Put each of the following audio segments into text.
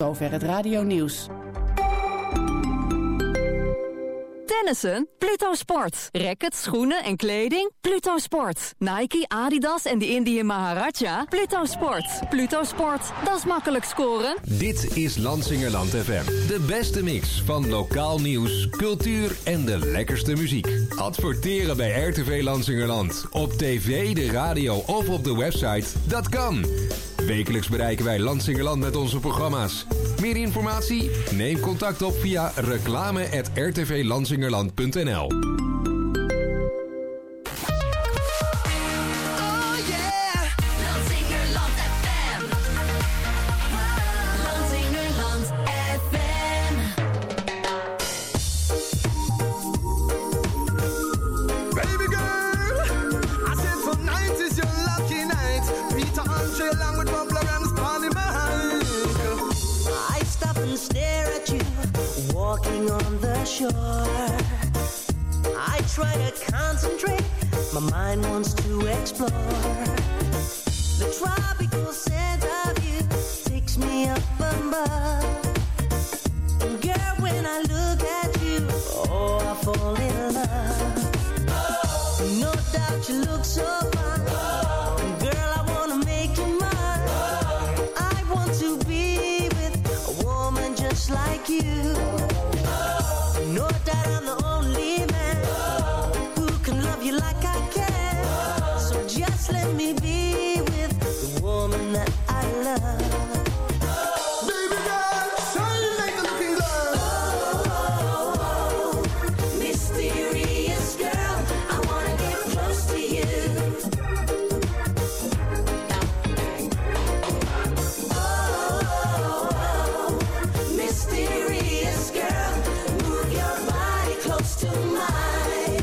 zover het radionieuws. Tennissen? Pluto Sport. Rackets, schoenen en kleding? Pluto Sport. Nike, Adidas en de Indian Maharaja? Pluto Sport. Pluto Sport. Dat is makkelijk scoren. Dit is Lansingerland FM. De beste mix van lokaal nieuws, cultuur en de lekkerste muziek. Adverteren bij RTV Lansingerland. Op tv, de radio of op de website. Dat kan. Wekelijks bereiken wij Lansingerland met onze programma's. Meer informatie? Neem contact op via reclame@rtvlansingerland.nl. Walking on the shore, I try to concentrate, my mind wants to explore. The tropical scent of you takes me up above. And girl, when I look at you, oh, I fall in love. No doubt you look so fine, girl, I wanna make you mine. I want to be with a woman just like you. No doubt I'm the only man who can love you like I can. So just let me be with the woman that I love. Baby girl, shine like a looking glass. Oh, mysterious girl, I wanna get close to you. Oh, mysterious girl, move your body close to mine.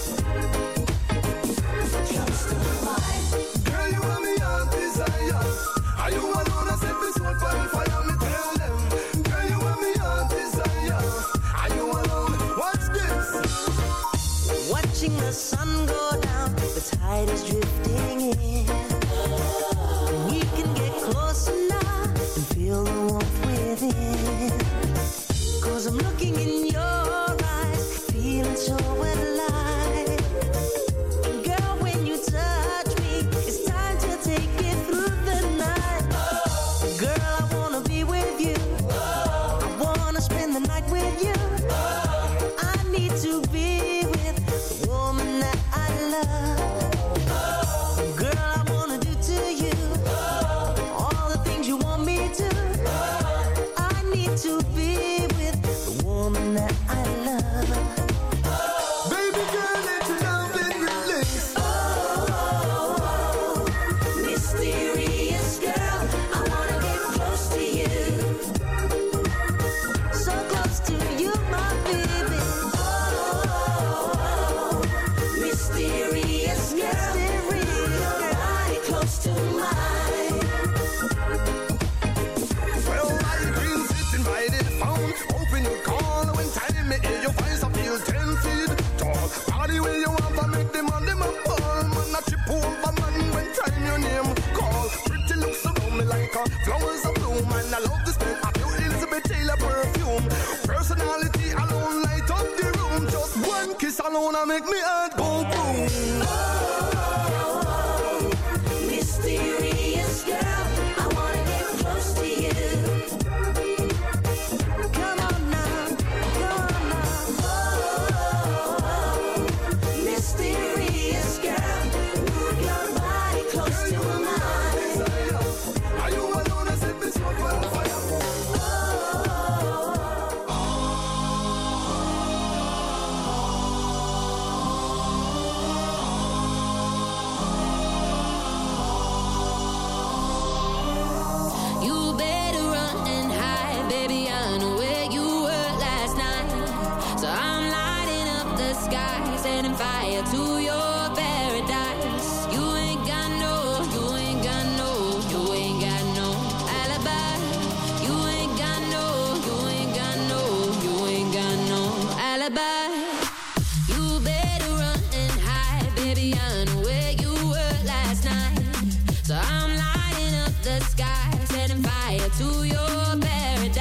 Close to mine. Girl, you want me on desire. Are you alone? I set this world on fire, me tell them. Girl, you want me on desire. Are you alone? Watch this. Watching the sun go down, the tide is drifting in. We can get closer now and feel the warmth within. 'Cause I'm looking in your eyes, feeling so alive. And girl, when you touch me, it's time to take it through the night. Girl, I wanna be with you. I wanna spend the night with you. I need to be with the woman that I love. Girl, I wanna do to you all the things you want me to. I need to be with the woman that I love. Baby girl, let your love and release. Oh, mysterious girl, I wanna get close to you. So close to you, my baby. Oh, mysterious girl, move your body close to mine. Well, I've been sitting by the phone, hoping you call. When time me hear your voice, I feel 10 feet tall. Party where you want to make them on them a ball. Man, I trip over man when time your name call. Pretty looks around me like a flowers of bloom. And I love the smell of your Elizabeth Taylor perfume. Personality alone light up the room. Just one kiss alone I make me heart go boom. Oh, mysterious girl, I wanna get close to you. Come on now, come on now. Oh, mysterious girl, move your body close to mine. Are you alone? I said this one on fire. You better run and hide, baby, I know where you were last night. So I'm lighting up the sky, setting fire to your paradise. You ain't got no alibi. You ain't got no alibi. You better run and hide, baby, I know where you were last night. So I'm lighting up the sky, setting fire to your paradise.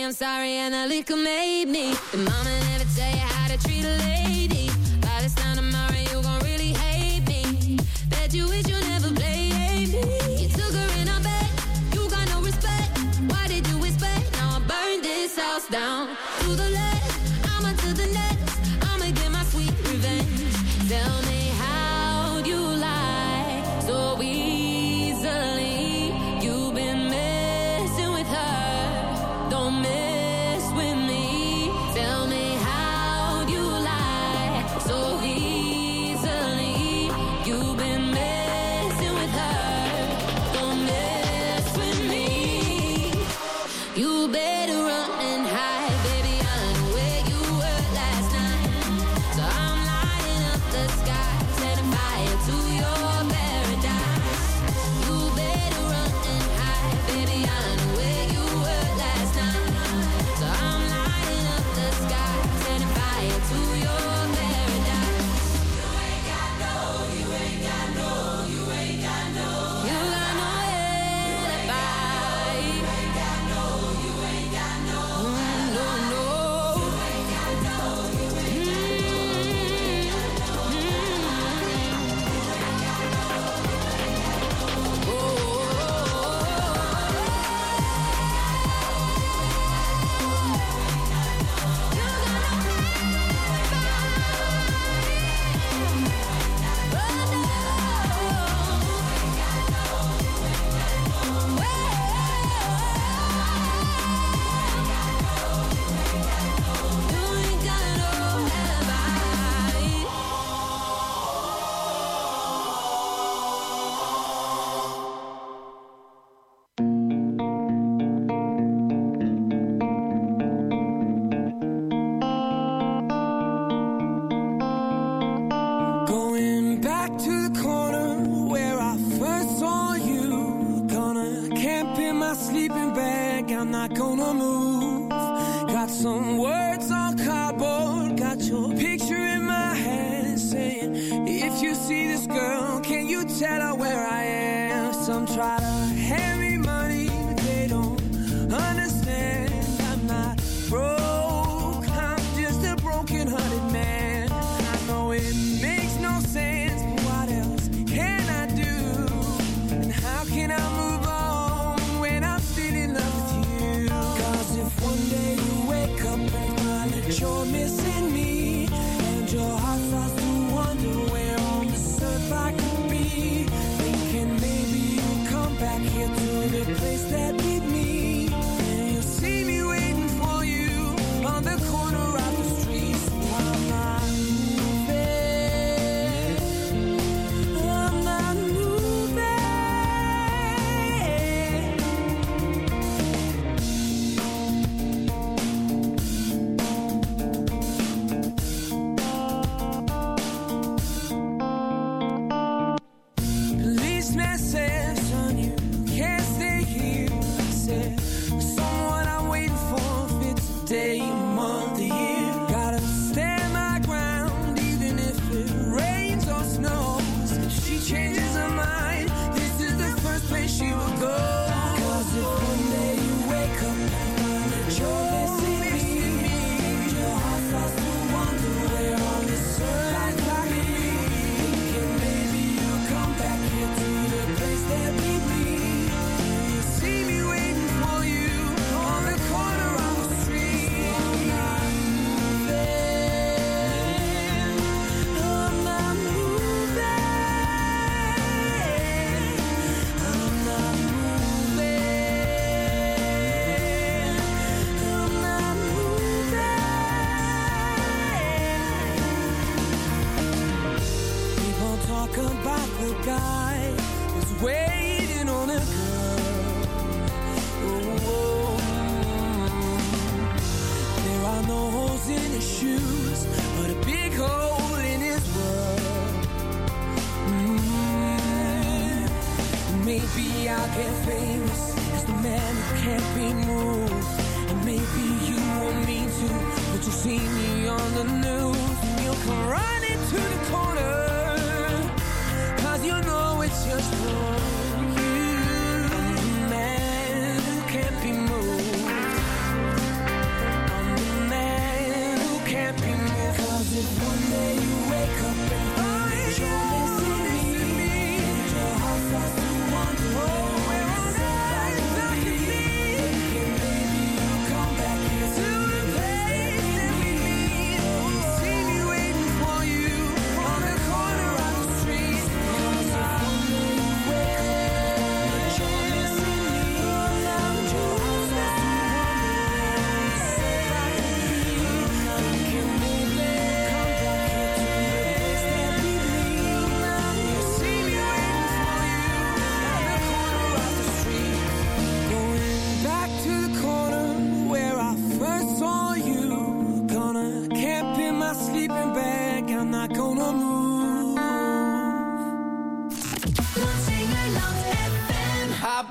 I'm sorry and the liquor made me. The mama never tell you how to treat a lady. By this time tomorrow you gon' really hate me. Bet you wish you never played me. You took her in her bed, you got no respect. Why did you expect? Now I burn this house down. To the left, I'ma to the next. I'ma get my sweet revenge. Tell me how you lie so easily. You've been messing with her. Don't mess with me. Tell me how you lie so easily. You've been messing with her. Don't mess with me. You better run and hide, baby. I know where you were last night. So I'm lighting up the sky, setting fire to your paradise. You better run and hide, baby. I know where you were last night. So I'm lighting up the sky, setting fire to your paradise. You ain't got no, you ain't got no, you ain't got no. You got no alibi. You ain't got no, you ain't got no. No, no. You ain't got no, you ain't got no. Going back to the corner where I first saw you. Gonna camp in my sleeping bag, I'm not gonna move. Got some words on cardboard, got your picture in my hand, saying, if you see this girl, can you tell her where I am? Some try to hand me money, but they don't understand. I'm not broke, I'm just a broken-hearted man. I know it makes no sense, but what else can I do? And how can I move on when I'm still in love with you? 'Cause if one day you wake up and find that you're missing me, and your heart starts to wonder where on this earth I could be, thinking maybe you'll come back here to the place that beat me, and you'll see me waiting for you on the corner of the street. So I'm not moving, I'm not moving. Policeman says, son, you can't stay here. I said, someone I'm waiting for fits a day, a month, a year. Gotta stand my ground, even if it rains or snows. If she changes her mind, this is the first place she will go. 'Cause if one day you wake up and find that you're missing me, and your heart starts to wonder where on this earth I could be, thinking maybe you'll come back here to the place that beat me, and you'll see me waiting for you on the corner of the street. I'm not moving, I'm not moving, I'm not moving, I'm not moving. People talk about the guy who's waiting on a girl. Oh, there are no holes in his shoes, but a big hole in his world. Maybe I'll get famous as the man who can't be moved, and maybe you want me to, but you'll see me on the news, and you'll come running to the corner, 'cause you know it's just for you. I'm the man who can't be moved.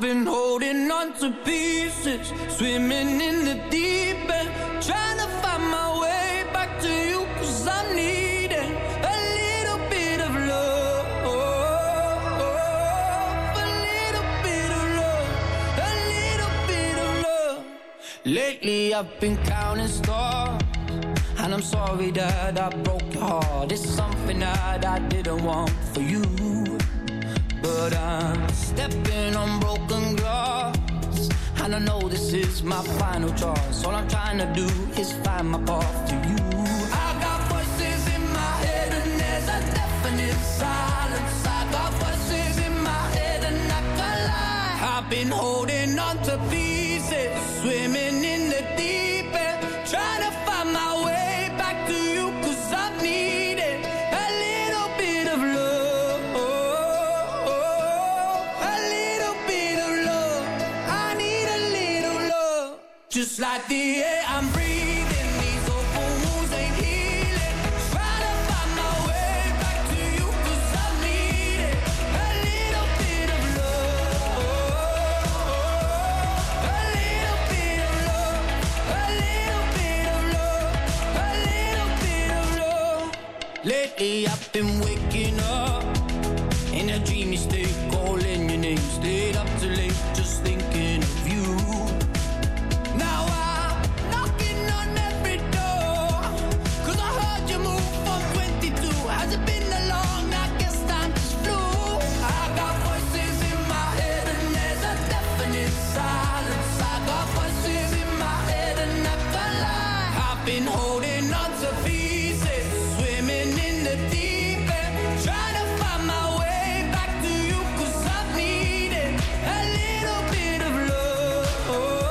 been holding on to pieces, swimming in the deep end, trying to find my way back to you, 'cause I'm needing a little bit of love, a little bit of love, a little bit of love. Lately I've been counting stars, and I'm sorry that I broke your heart. It's something that I didn't want for you, but I'm stepping on broken glass, and I know this is my final choice. All I'm trying to do is find my path to you. I got voices in my head and there's a definite silence. I got voices in my head and I can't lie. I've been holding on to pieces, swimming in the deep end, trying to find my way back to you, 'cause I'm needing a little bit of love, a little bit of love. I need a little love, just like the air I'm breathing. These open wounds ain't healing, trying to find my way back to you, 'cause I'm needing a little bit of love, a little bit of love, a little bit of love, a little bit of love. Lately I've been waking up in a dreamy state, calling your name, stayed up too late, just thinking of you. Now I'm knocking on every door, 'cause I heard you move from 22. Has it been that long? I guess time just flew. I got voices in my head and there's a definite silence. I got voices in my head and I can't lie. I've been holding on to pieces, swimming in the deep end, trying to find my way back to you, 'cause I'm needing a little bit of love,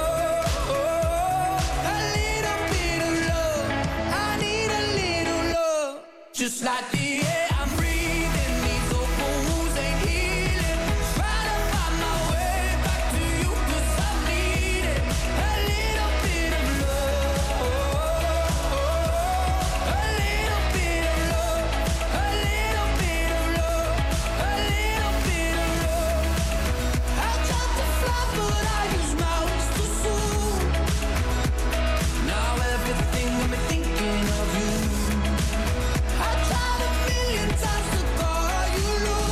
a little bit of love. I need a little love, just like the air I'm breathing. These open wounds ain't healing, trying to find my way back to you, 'cause I'm needing a little bit of love, a little bit of love, a little bit of love, a little bit of love. I tried to fly but I use my wings too soon. Now everything got me thinking of you. I tried a million times to call you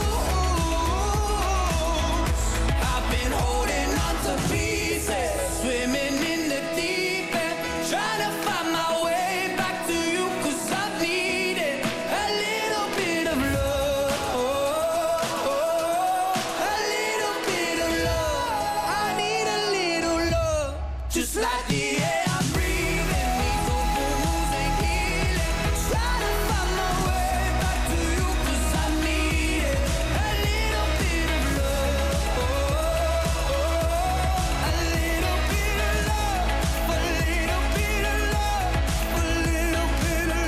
loose. I've been holding on to pieces, swimming in the deep end, trying to find my way back to you, 'cause I'm needing a little bit of love, a little bit of love. I need a little love, just like the air I'm breathing. These open wounds ain't healing, trying to find my way back to you, 'cause I need a little bit of love, a little bit of love, a little bit of love, a little bit of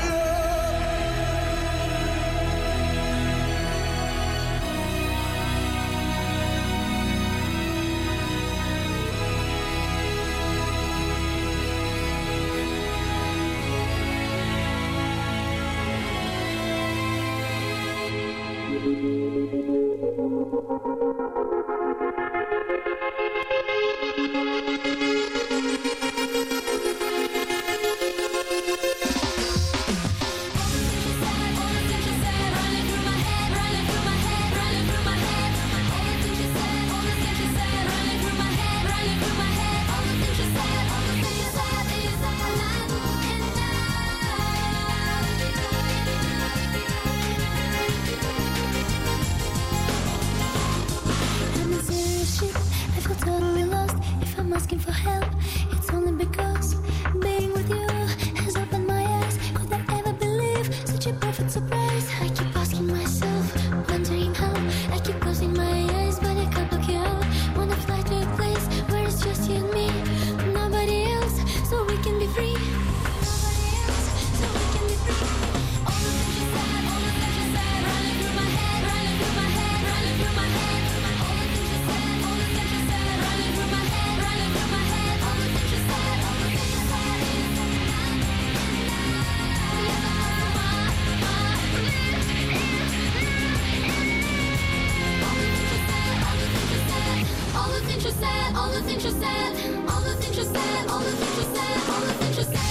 said, all the things you said, all the things you said, all the things you said, all the things you said.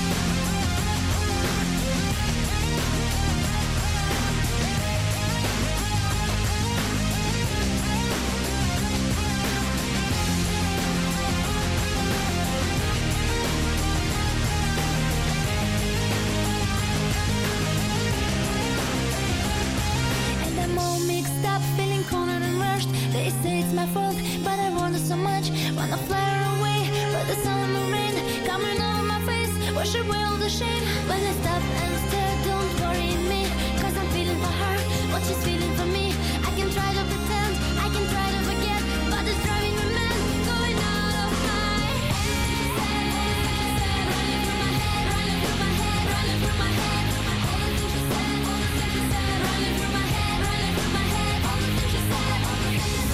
They say it's my fault, but I want it so much. Wanna fly away, but the sun and the rain coming over my face, wash away all the shame. When I stop and stare, don't worry me, cause I'm feeling for her what she's feeling for me. I can try to pretend, I can try to forget, but it's driving me mad, going out of my head. Running through my head, running through my head, running through my head. All the things you said, all the things you said, running through my head, running through my head. All the things you said, all the things you said.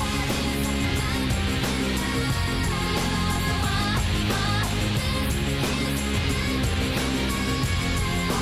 All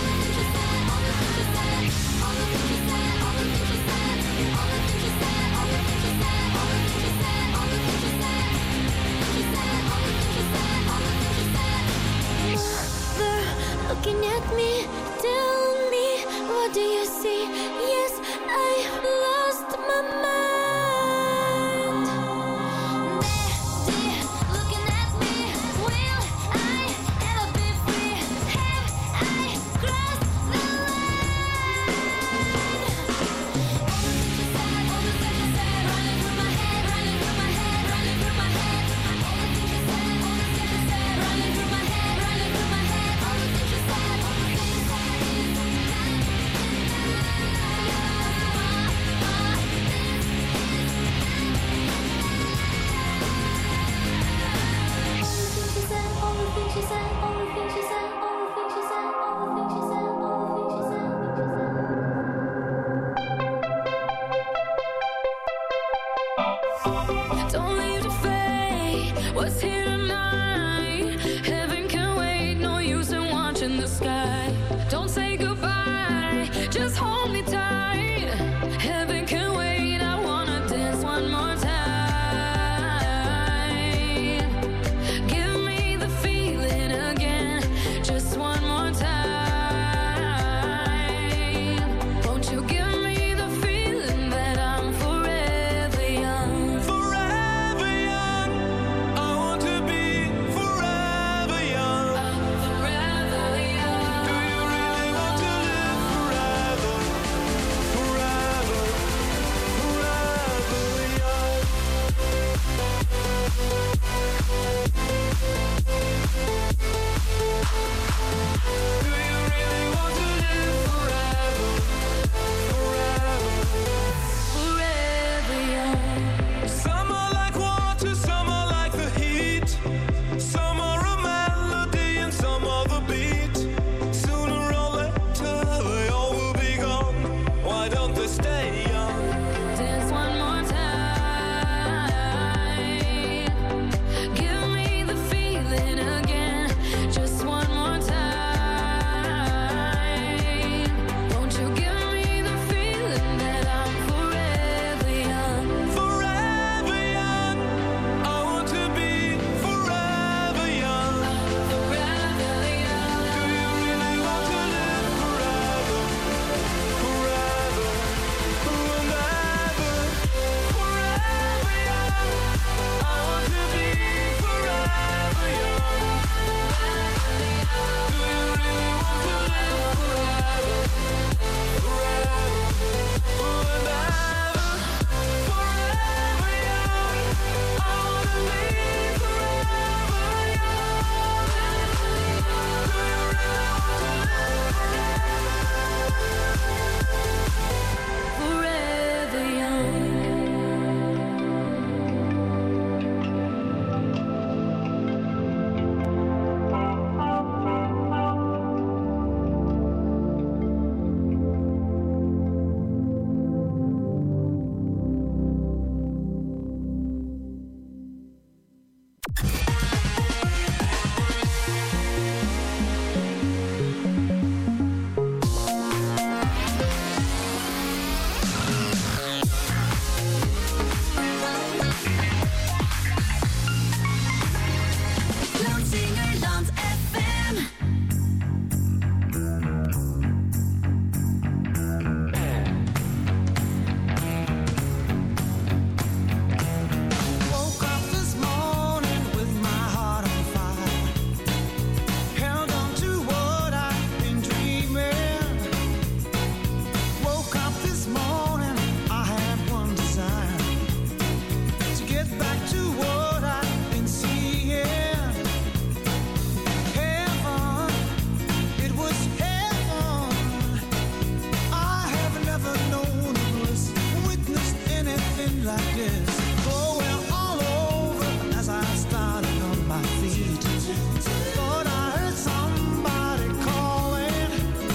like this. Oh, well, all over as I started on my feet. Thought I heard somebody calling.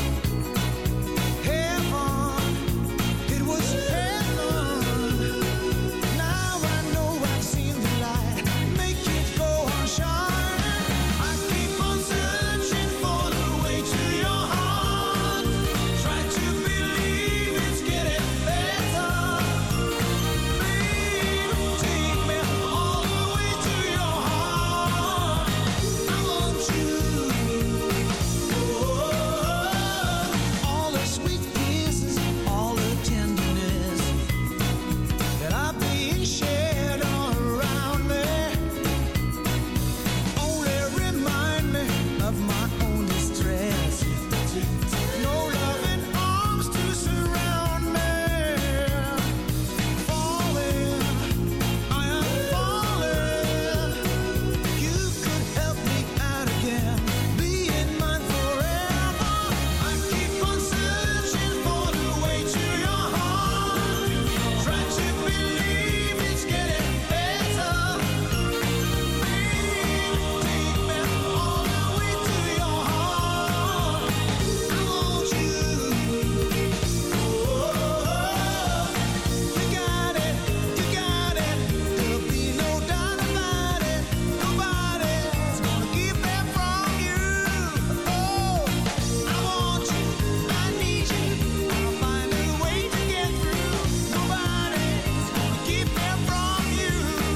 Heaven, it was heaven. Now I know I've seen the light. Make it go on shining. I keep on searching for the way to your heart. Try to believe it's getting better. Baby, take me all the way to your heart. I want you. Oh, all the sweet kisses, all the tenderness that I've been shared all around me. Only remind me of my own distress. No loving arms to surround me. Falling, I am falling. You could help me out again, being mine forever. I keep on searching for the way to your heart. Try to believe it's getting better. Baby, take me all the way to your heart. I want you. Oh, you got it, there'll be no doubt about it. Nobody's gonna keep that from you. Oh, I want you, I need you. I'll find a way to get through. Nobody's gonna keep that from you.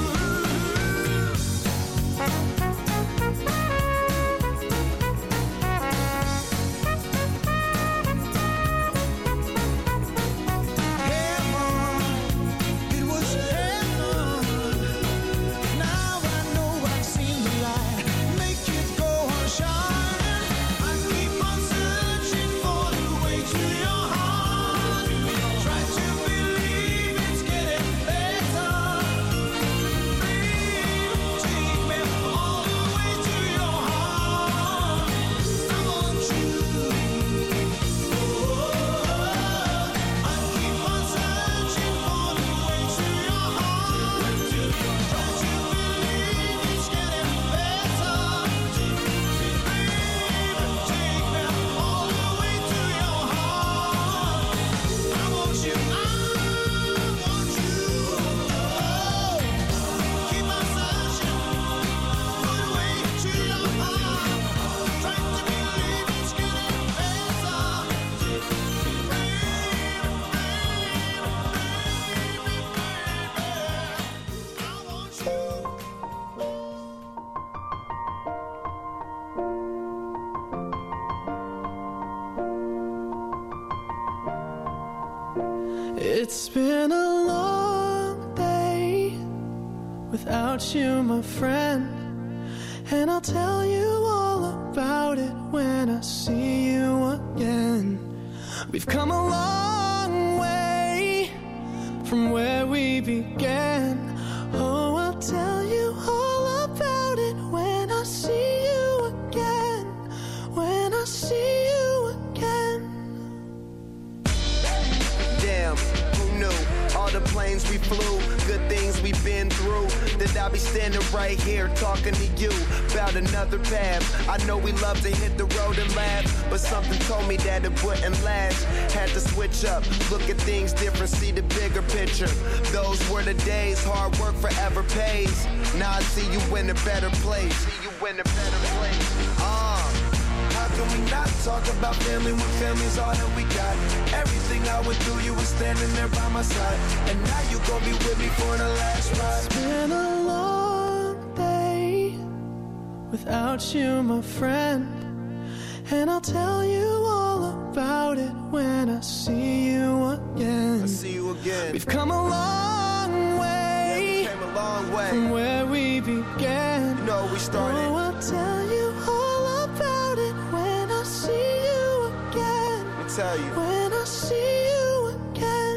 Heaven, it was heaven. Now I know I've seen the light. Make it go on shining. I keep on searching for the way to your heart. Try to believe it's getting better. Baby, take me all the way to your heart. I want you. Oh, I keep on searching for the way to your heart. Try to believe it's getting better. Baby, take me all the way to your heart. I want you. I want you. Oh, keep on searching for the way to your heart. Try to believe it's getting better. It's been a long day without you, my friend, and I'll tell you all about it when I see you again. We've come a long way from where we began. Oh, I'll tell you all about it when I see you again. When I see you again. Damn, who knew? All the planes we flew, good things we've been through. That I'll be standing right here talking to you about another path. I know we love to hit the road and laugh, but something told me that it wouldn't last. Had to switch up, look at things different, see the bigger picture. Those were the days, hard work forever pays. Now I see you in a better place. How can we not talk about family when family's all that we got? Everything I went through, you were standing there by my side, and now you gon' be with me for the last ride. It's been a long day without you, my friend, and I'll tell you all about it when I see you again. I see you again. We've come a long way, Yeah, we came a long way from where we began. You know we started. Oh, I'll tell you all about it when I see you again. Let me tell you. When I see you again.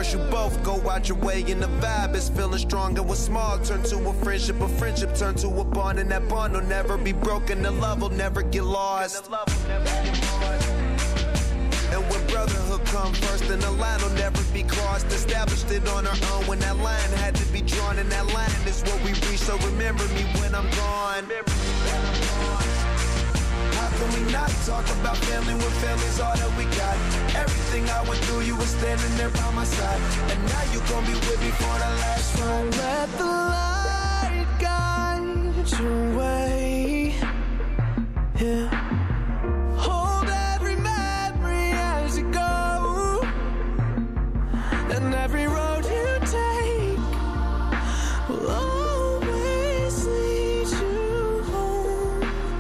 First you both go out your way and the vibe is feeling strong. And what's small turn to a friendship turn to a bond. And that bond will never be broken, the love will never get lost. And when brotherhood come first, then the line will never be crossed. Established it on our own when that line had to be drawn. And that line is what we reach, so remember me when I'm gone. How can we not talk about family when family's all that we got? Everything I went through, you were standing there by my side. And now you gon' be with me for the last ride. Let the light guide your way. Yeah. Hold every memory as you go. And every road you take will always lead you home.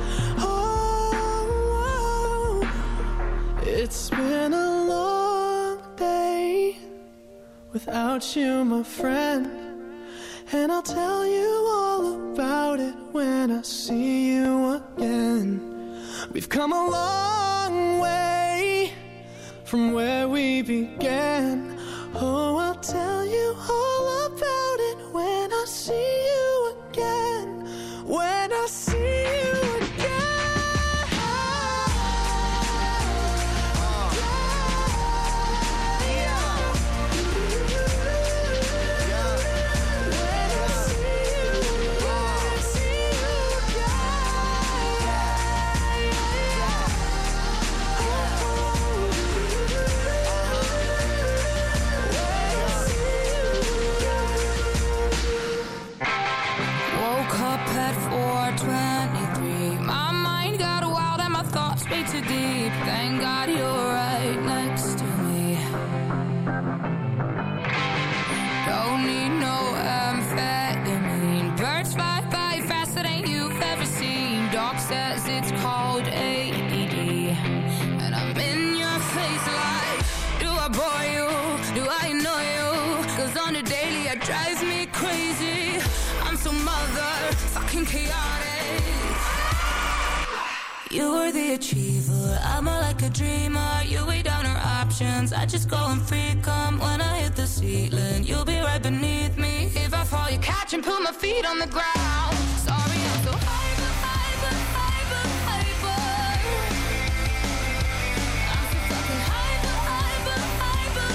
Oh, it's been a long day without you, my friend. And I'll tell you all about it when I see you again. We've come a long way from where we began. Oh, I'll tell you all about it when I see you again. When I see you again. Too deep, thank God you're right next to me. Don't need no amphetamine. Birds fly by faster than you've ever seen. Doc says it's called ADD. And I'm in your face like, do I bore you? Do I annoy you? Cause on the daily it drives me crazy. I'm so motherfucking chaotic. You were the achiever, I'm more like a dreamer. You weigh down our options, I just go and free come. When I hit the ceiling, you'll be right beneath me. If I fall, you catch and put my feet on the ground. Sorry, I'm so hyper, hyper, hyper, hyper. I'm so fucking hyper, hyper, hyper,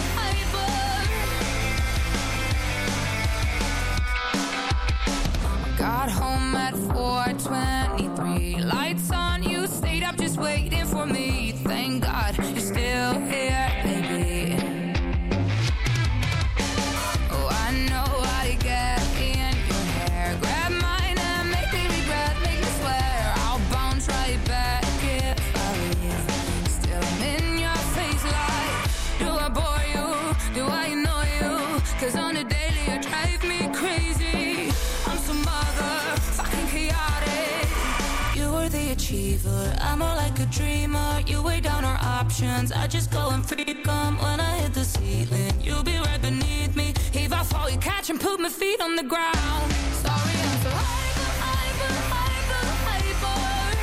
hyper. Got home at 4:23, lights on, you stayed up just waiting for me. Thank God you're still here, baby. Oh, I know how to get in your hair. Grab mine and make me regret, make me swear I'll bounce right back if I leave. Still I'm in your face like, do I bore you? Do I annoy you? Cause on the daily you drive me crazy. I'm so motherfucking chaotic. You were the achiever, I'm more like a dreamer. You weigh down our options, I just go and free come. When I hit the ceiling, you'll be right beneath me. If I fall, you catch and put my feet on the ground. Sorry, I'm so hyper, hyper, hyper, hyper.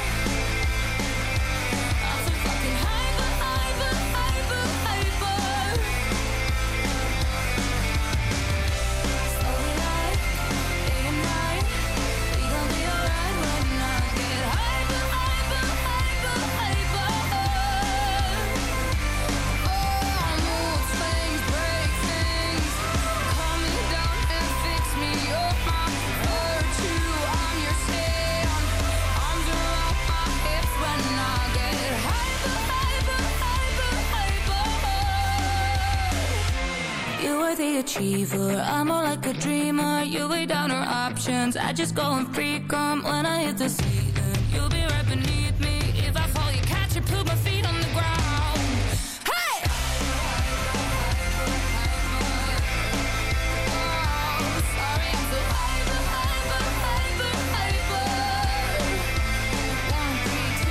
I'm so fucking hyper, hyper, hyper, hyper. So like, day and night, we gon' be alright when I get hyper, hyper, hyper, hyper. Oh, I move things, break things, calm me down and fix me up. My virtue, I'm your stand. Arms around my hips when I get hyper, hyper, hyper, hyper. You were the achiever, I'm more like a dreamer. You weigh down our options, I just go and free come. When I hit the ceiling, you'll be right beneath me. If I fall, you catch and put my feet on the ground. Hey! Oh, sorry, I'm so hyper, hyper, hyper, hyper. 1,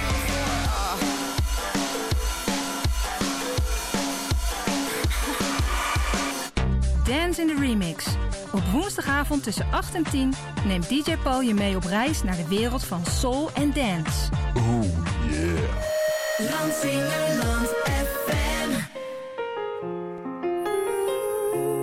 3, 2, 4. Dance in the Remix. Op woensdagavond tussen 8 en 10 neemt DJ Paul je mee op reis naar de wereld van soul en dance. Oh yeah. Lansingerland FM.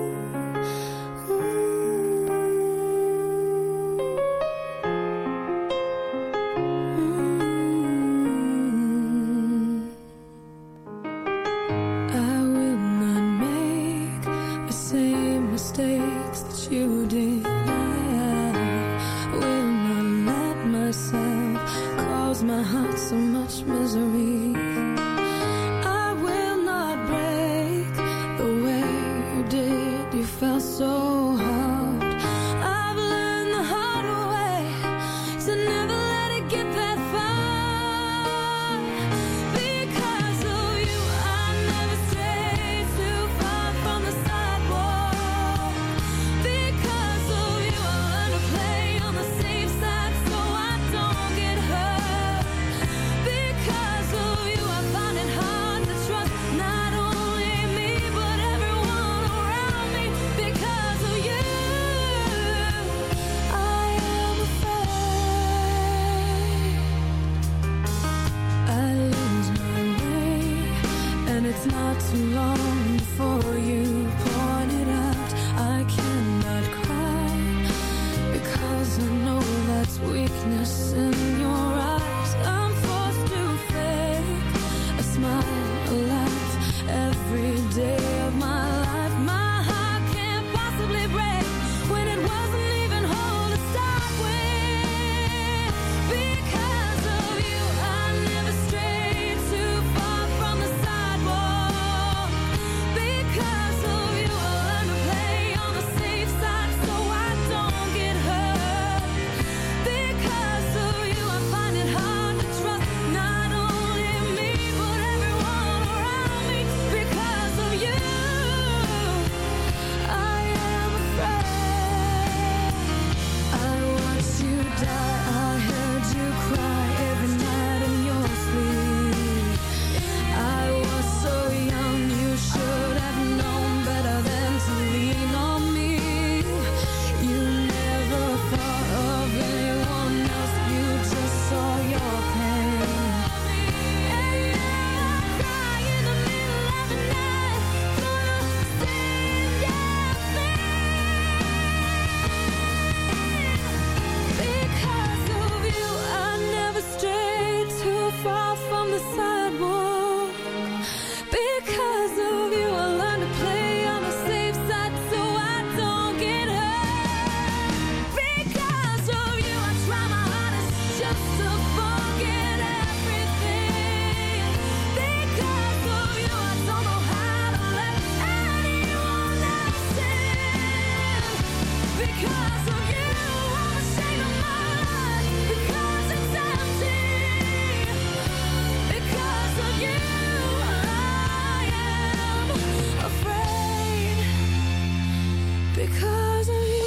because of you.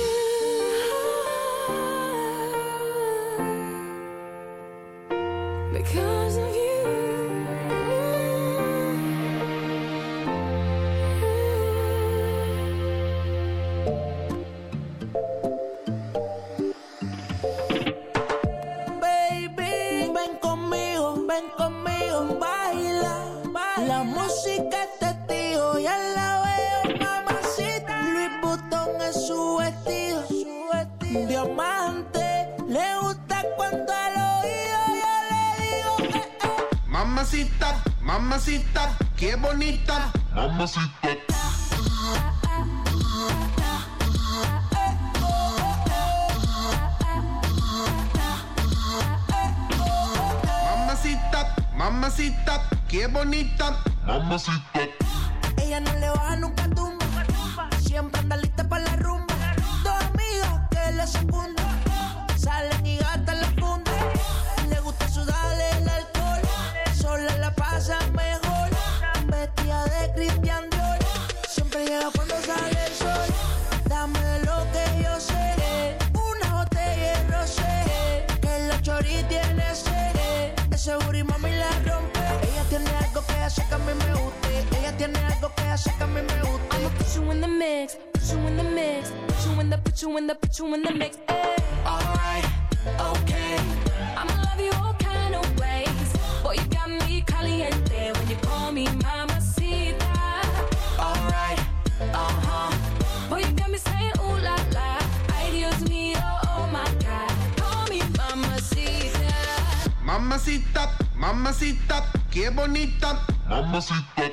Because of you. Baby, ven conmigo, baila. La música es testigo, ya la veo, mamacita. Louis Vuitton es su vestido. Diamante, le gusta cuando al oído yo le digo Mamacita, mamacita, qué bonita. Mamacita. Mamacita, mamacita, qué bonita. Mamacita. Ella no le baja nunca tumba. Siempre anda lista para la rumba. Dos amigas que le secundan. Salen y gastan la funda. Le gusta sudarle el alcohol. Sola la pasa mejor. Vestida de Christian Dior. Siempre llega cuando sale el sol. Dame de lo que yo sé. Una botella de rosé. Que la chori tiene sed. Ese booty mami la rompe. Ella tiene algo que hace que a mí me guste. Ella tiene algo que hace que a mí me guste. I'ma put you in the mix, put you in the mix, put you in the, put you in the, put you in the mix. Alright, okay. I'ma love you all kind of ways. Boy, you got me caliente when you call me mamacita. Alright, boy, you got me saying ooh la la. Ay, Dios mío, oh my God. Call me mamacita. Mamacita, mamacita, qué bonita. Mamacita.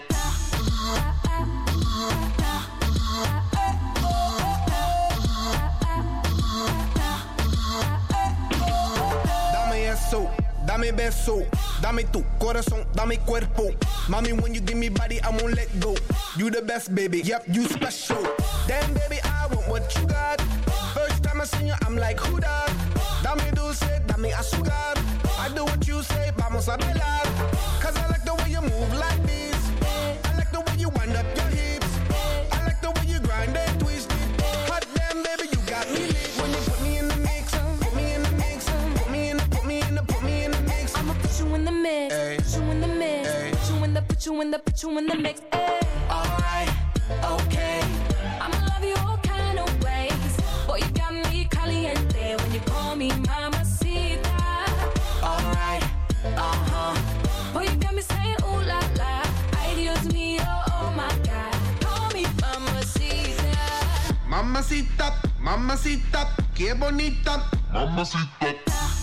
Dame eso, dame beso, dame tu corazón, dame cuerpo. Mommy, when you give me body, I won't let go. You the best, baby, yep, you special. Damn, baby, I want what you got. First time I seen you, I'm like, who that? Dame dulce, dame azúcar. I do what you say, vamos a bailar. Cause I like the way you move like this. I like the way you wind up your hips. I like the way you grind and twist it. Hot damn, baby, you got me lit. When you put me in the mix, put me in the mix, put me in the, put me in the, put me in the mix. I'ma put you in the mix, put you in the mix, put you in the, put you in the, put you in the mix. Alright, okay. I'ma love you all kind of ways. Boy, you got me caliente when you call me mamacita. Alright, boy, you got me saying ooh la la. Ay, Dios mío, oh my God. Call me mamacita. Mamacita, mamacita, qué bonita. Mamacita.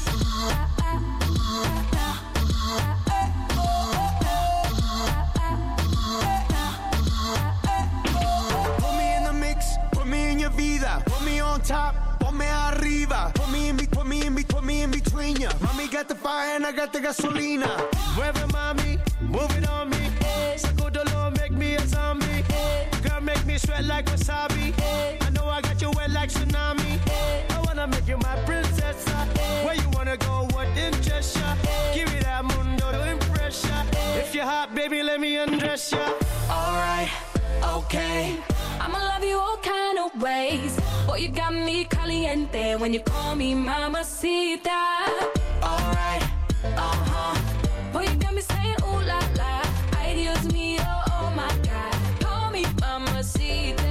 Put me in the mix, put me in your vida. Put me on top, ponme arriba. Put me in between ya. Mommy got the fire and I got the gasolina. Mueve mami, move it on me. Saco dolor, make me a zombie. Girl, make me sweat like wasabi. I know I got you wet like tsunami. I wanna make you my princess. Where you wanna go, what interests ya? Give me that mundo to impress ya. If you're hot, baby, let me undress ya. Alright, okay. I'ma love you all kind of ways. Boy, you got me caliente when you call me mamacita. Alright, boy, you got me saying ooh la la. Ay, Dios mío, oh my God. Call me mamacita.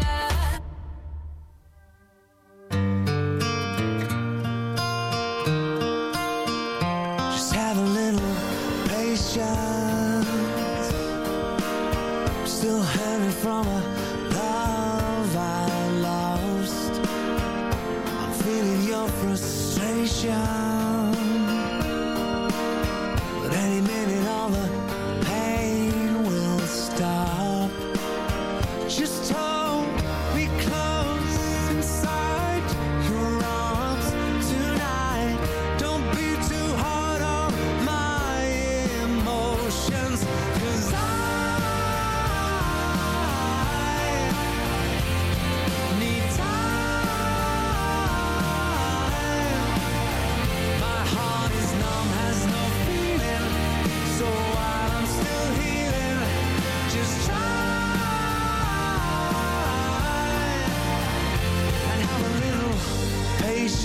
Just have a little patience. I'm still hanging from a love I lost. I'm feeling your frustration.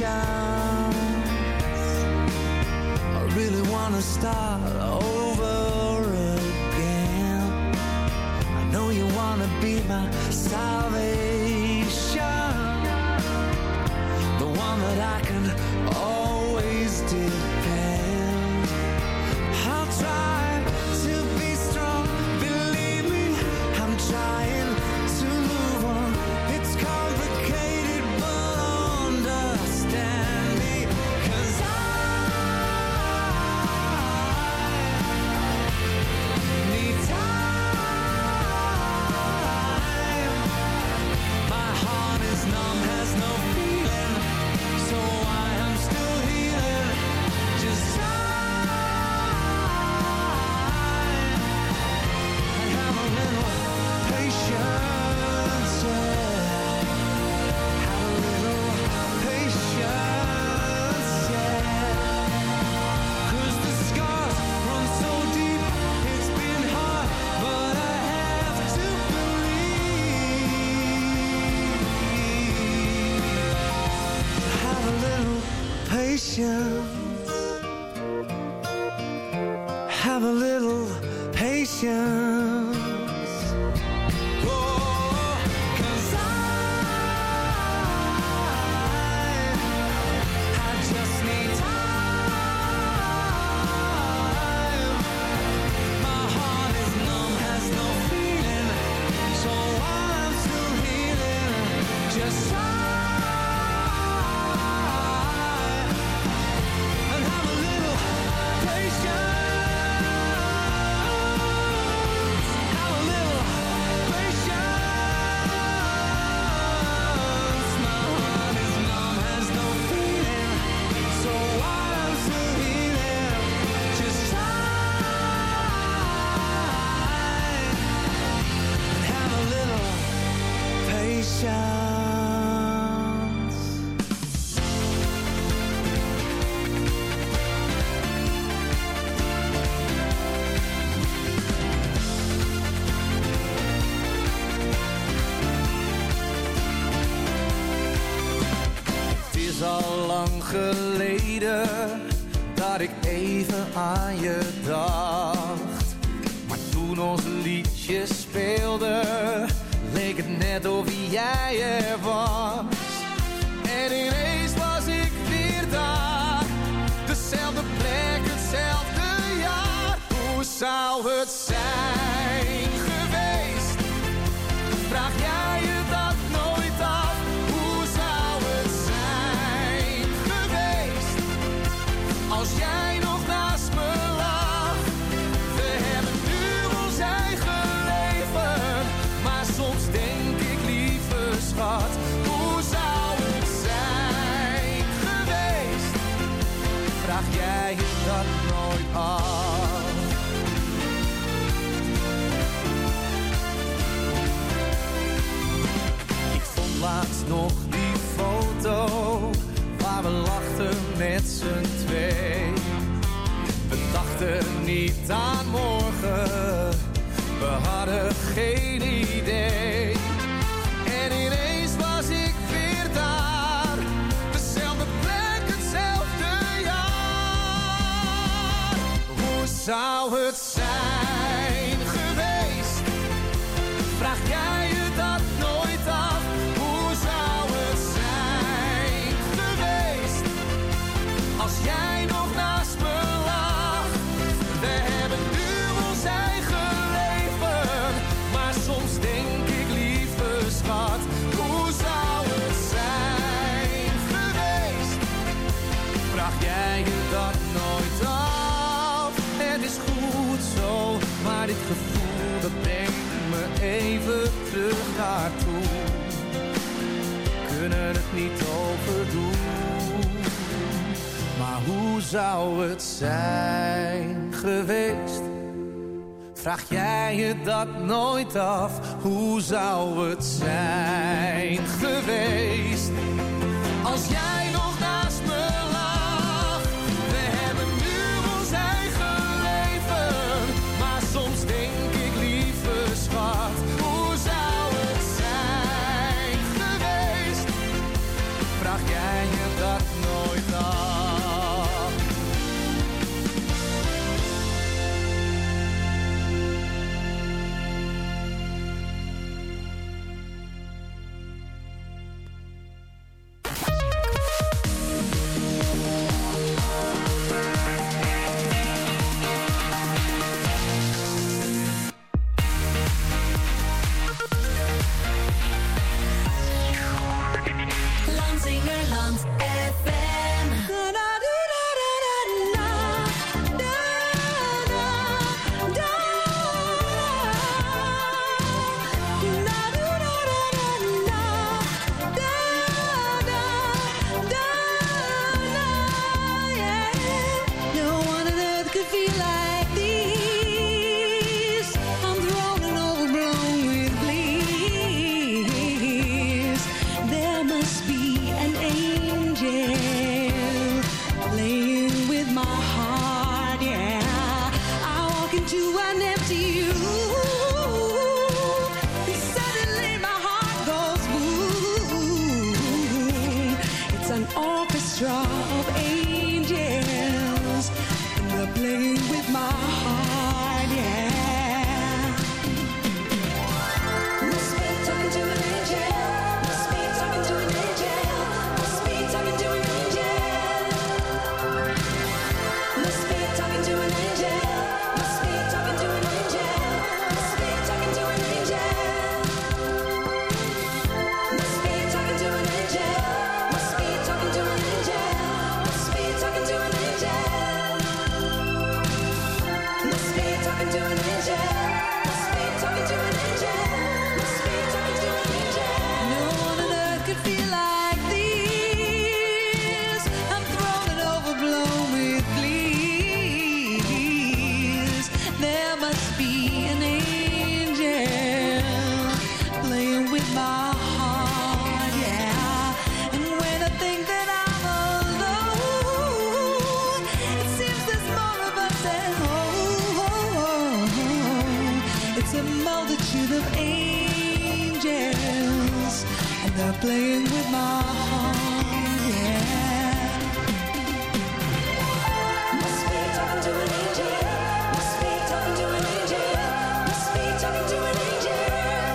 I really wanna start over again. I know you wanna be my salvation, the one that I can always depend. I'll try to be strong, believe me, I'm trying to move on. It's complicated, but understand me, 'cause I need time. My heart is numb, has no feeling, so I am still healing. Just time and have a little patience, yeah. Have a little patience, yeah. 'Cause the scars run so deep, it's been hard, but I have to believe. Have a little patience. Have a little patience. Oh, 'cause I just need time. My heart is numb, has no feeling, so I'm still healing. Just time and have a little patience. Have a little patience. My heart is numb, has no feeling, so I'm still healing. Just time and have a little patience. Het is al lang geleden dat ik even aan je dacht. Maar toen ons liedje speelde, leek het net of jij er was. En ineens was ik weer daar. Dezelfde plek, hetzelfde jaar. Hoe zou het zijn geweest? Vraag jij je dat nooit af? Hoe zou het zijn geweest als jij nog naast me lag? We hebben nu ons eigen leven, maar soms denk ik, lieve schat, hoe zou het zijn geweest? Vraag jij je dat nooit af? Ik vond laatst nog die foto waar we lachten met z'n twee. We dachten niet aan morgen, we hadden geen idee. En ineens was ik weer daar, dezelfde plek, hetzelfde jaar. Hoe zou het zijn geweest? Vraag jij je dat nooit af? Hoe zou het zijn geweest als jij nog naast me lag? We hebben nu ons eigen leven, maar soms denk ik, lieve schat, hoe zou het zijn geweest? Vraag jij je dat nooit af? Het is goed zo, maar dit gevoel dat brengt me even terug naar toen. Kunnen het niet overdoen, maar hoe zou het zijn geweest? Vraag jij je dat nooit af? Hoe zou het zijn geweest als jij nog naast me lag? We hebben nu ons eigen leven, maar soms denk ik, lieve schat, hoe zou het zijn geweest? Vraag jij je dat nooit af? Lansingerland FM. Playing with my heart, yeah. Must be talking to an angel. Must be talking to an angel. Must be talking to an angel.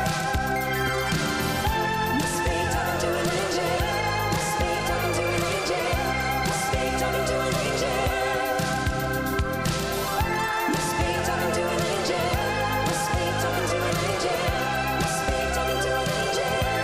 Must be talking to an angel. Must be talking to an angel. Must be talking to an angel. Must be talking to an angel. Must be talking to an angel. Must be talking to an angel.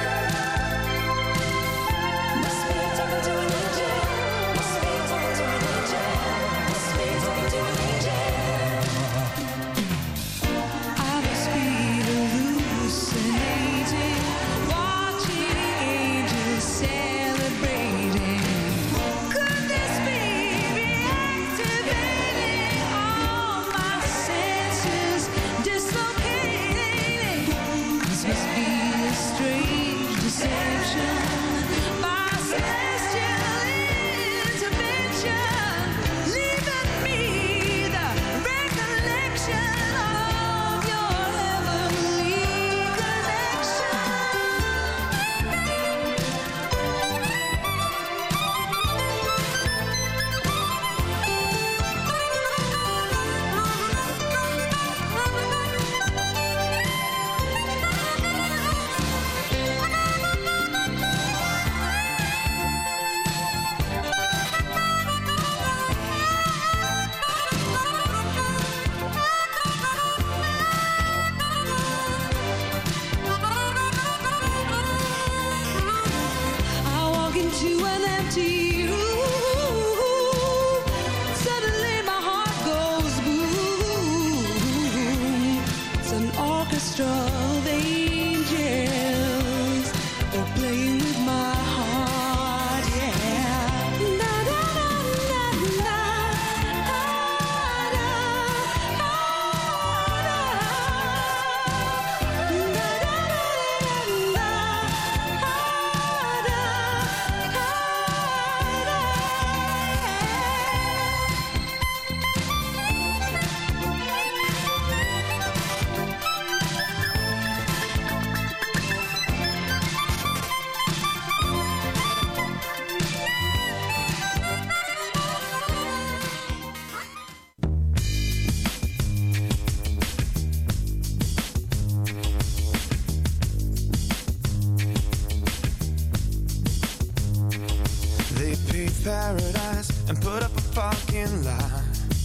paradise and put up a fucking lie.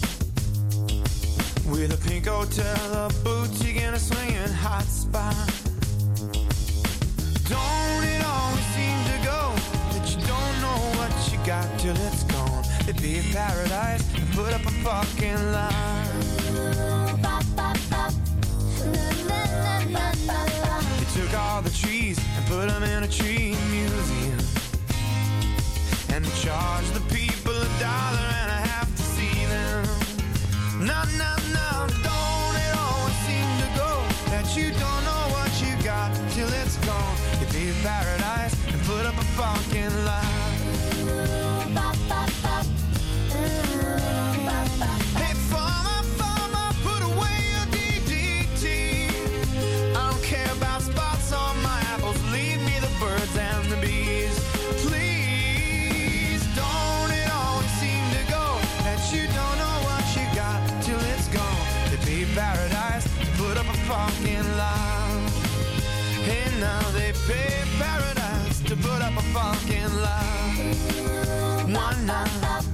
With a pink hotel, a boutique, and a swinging hot spot. Don't it always seem to go that you don't know paradise and put up a fucking line. They took all the trees and put them in a tree museum and charged the people $1.50 to see them. No, no, no, don't it always seem to go that you don't know what you got till it's gone. You leave paradise and put up a fucking lie. Hey, farmer, put away your DDT. I don't care about spots on my apples. Leave me the birds and the bees. Please, don't it always seem to go that you don't know what you got till it's gone. They pay paradise to put up a fucking lie. Hey, now they pay paradise to put up a fucking lie. One night.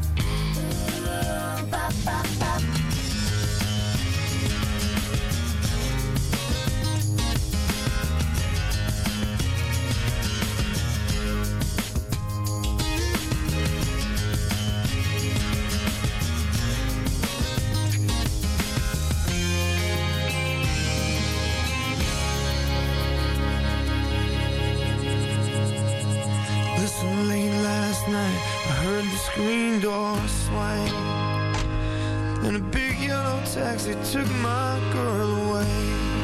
Listen, late last night I heard the screen door swing and a big yellow taxi took my girl away.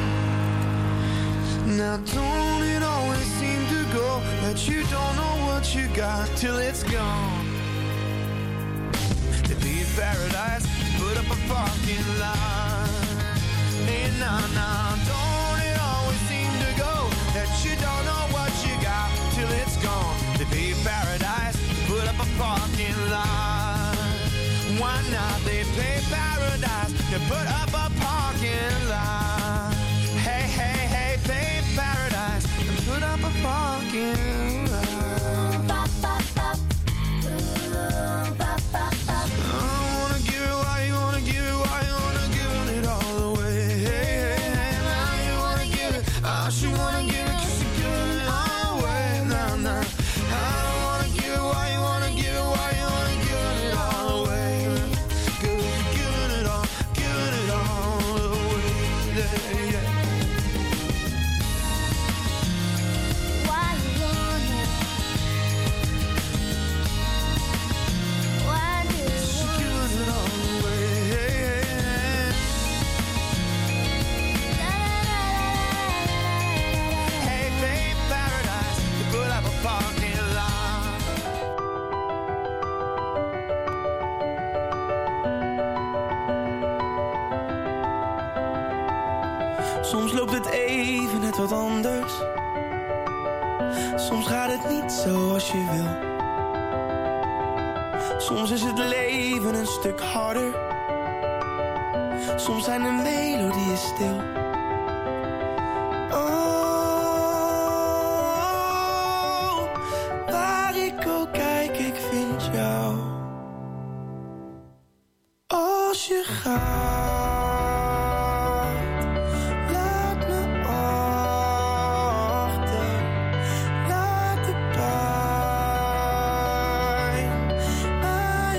Now don't it always seem to go that you don't know what you got till it's gone. To be in paradise, put up a fucking line. Hey, nah, don't it always seem to go that you don't know what you got till it's gone. To be in paradise, put up a fucking line. Why not? They pay paradise to put up a parking lot. Hey, hey, hey, pay paradise and put up a parking lot. I wanna give it why you wanna give it, why you wanna give it all away. Hey, hey, hey, now you wanna give it, I should wanna give it 'cause you give it all away. Nah, nah, I don't wanna give it why you wanna give it, why you wanna give it all away. Giving it all away. Yeah, yeah. Why you wanna? Why do you She giving it all away. Hey, hey, hey. Hey, babe, paradise, you put up a parking lot. Soms loopt het even net wat anders. Soms gaat het niet zoals je wil. Soms is het leven een stuk harder. Soms zijn de melodieën stil. Oh, waar ik ook kijk, ik vind jou. Als je gaat, laat me achter. Laat de pijn mij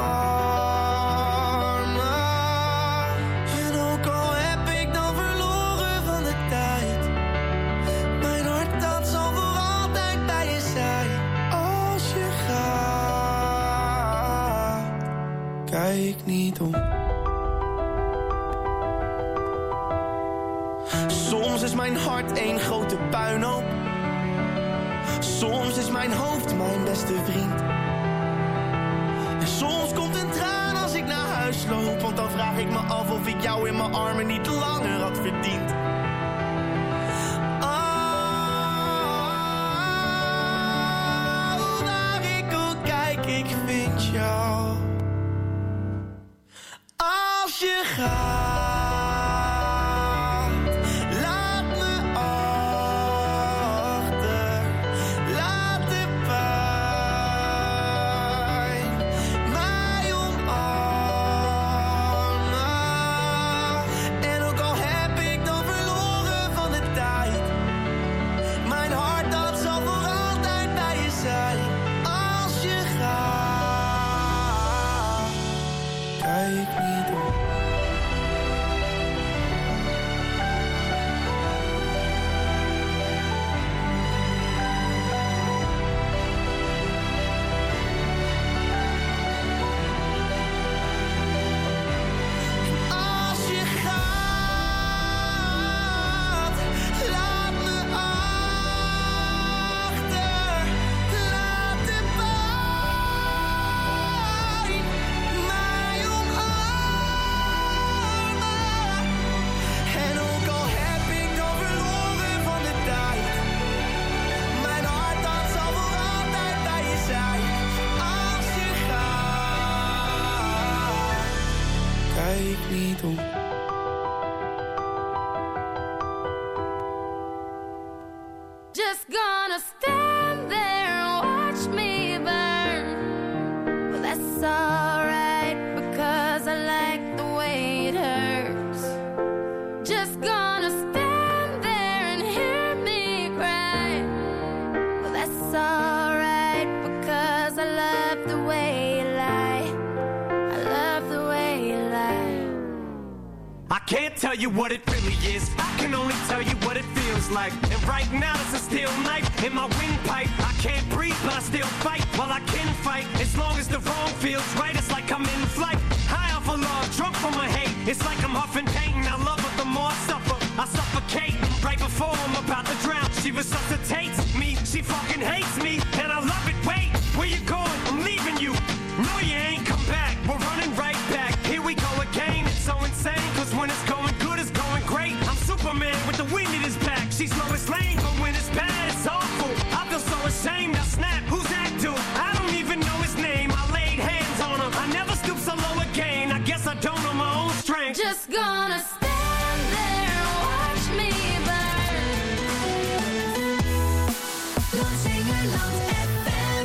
omarmen. En ook al heb ik dan verloren van de tijd, mijn hart dat zal voor altijd bij je zijn. Als je gaat, kijk niet om. Soms is mijn hart één grote puinhoop. Soms is mijn hoofd mijn beste vriend. En soms komt een traan als ik naar huis loop, want dan vraag ik me af of ik jou in mijn armen niet langer had verdiend. Oh, waar ik ook kijk, ik vind jou. Als je gaat, laat me achter. Laat de pijn mij omarmen. En ook al heb ik dan verloren way you lie. I love the way you lie. I can't tell you what it really is. I can only tell you what it feels like. And right now it's a steel knife in my windpipe. I can't breathe, but I still fight. While I can fight, as long as the wrong feels right, it's like I'm in flight. High off of love, drunk from my hate. It's like I'm huffing pain. I love her, the more I suffer, I suffocate. Right before I'm about to drown, she resuscitates me. She fucking hates me, and I love it. Wait, where you going? I'm leaving you. No, you ain't come back. We're running right back. Here we go again. It's so insane, cause when it's going good, it's going great. I'm Superman with the wind in his back. She's Lois Lane, but when it's bad, it's awful. I feel so ashamed. I snap. Who's that dude? I don't even know his name. I laid hands on him. I never stoop so low again. I guess I don't know my own strength. Just gonna stand there and watch me burn. Lansingerland FM.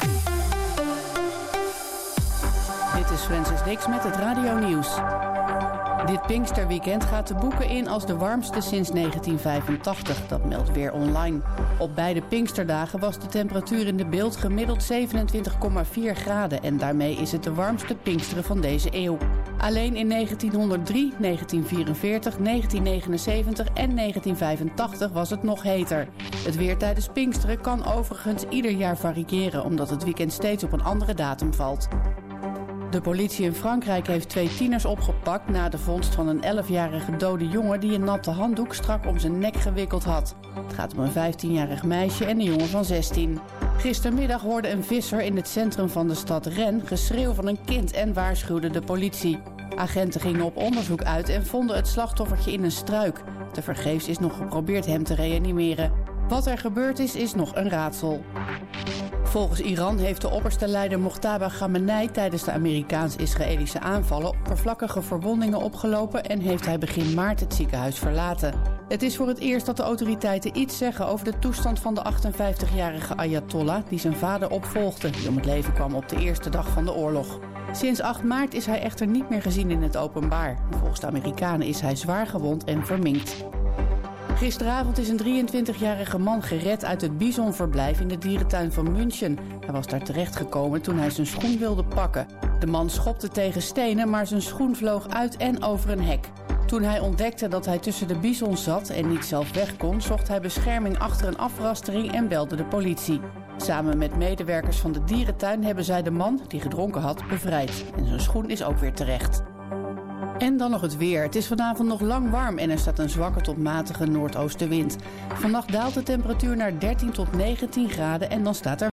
Dit is Francis Dix met het Radio-nieuws. Dit Pinksterweekend gaat de boeken in als de warmste sinds 1985, dat meldt Weer Online. Op beide Pinksterdagen was de temperatuur in de Bilt gemiddeld 27,4 graden... en daarmee is het de warmste Pinksteren van deze eeuw. Alleen in 1903, 1944, 1979 en 1985 was het nog heter. Het weer tijdens Pinksteren kan overigens ieder jaar variëren... omdat het weekend steeds op een andere datum valt. De politie in Frankrijk heeft 2 tieners opgepakt na de vondst van een 11-jarige dode jongen die een natte handdoek strak om zijn nek gewikkeld had. Het gaat om een 15-jarig meisje en een jongen van 16. Gistermiddag hoorde een visser in het centrum van de stad Rennes geschreeuw van een kind en waarschuwde de politie. Agenten gingen op onderzoek uit en vonden het slachtoffertje in een struik. Tevergeefs is nog geprobeerd hem te reanimeren. Wat er gebeurd is nog een raadsel. Volgens Iran heeft de opperste leider Mojtaba Khamenei tijdens de Amerikaans-Israëlische aanvallen oppervlakkige verwondingen opgelopen en heeft hij begin maart het ziekenhuis verlaten. Het is voor het eerst dat de autoriteiten iets zeggen over de toestand van de 58-jarige Ayatollah die zijn vader opvolgde, die om het leven kwam op de eerste dag van de oorlog. Sinds 8 maart is hij echter niet meer gezien in het openbaar. Volgens de Amerikanen is hij zwaar gewond en verminkt. Gisteravond is een 23-jarige man gered uit het bisonverblijf in de dierentuin van München. Hij was daar terechtgekomen toen hij zijn schoen wilde pakken. De man schopte tegen stenen, maar zijn schoen vloog uit en over een hek. Toen hij ontdekte dat hij tussen de bisons zat en niet zelf weg kon, zocht hij bescherming achter een afrastering en belde de politie. Samen met medewerkers van de dierentuin hebben zij de man, die gedronken had, bevrijd. En zijn schoen is ook weer terecht. En dan nog het weer. Het is vanavond nog lang warm en er staat een zwakke tot matige noordoostenwind. Vannacht daalt de temperatuur naar 13 tot 19 graden en dan staat er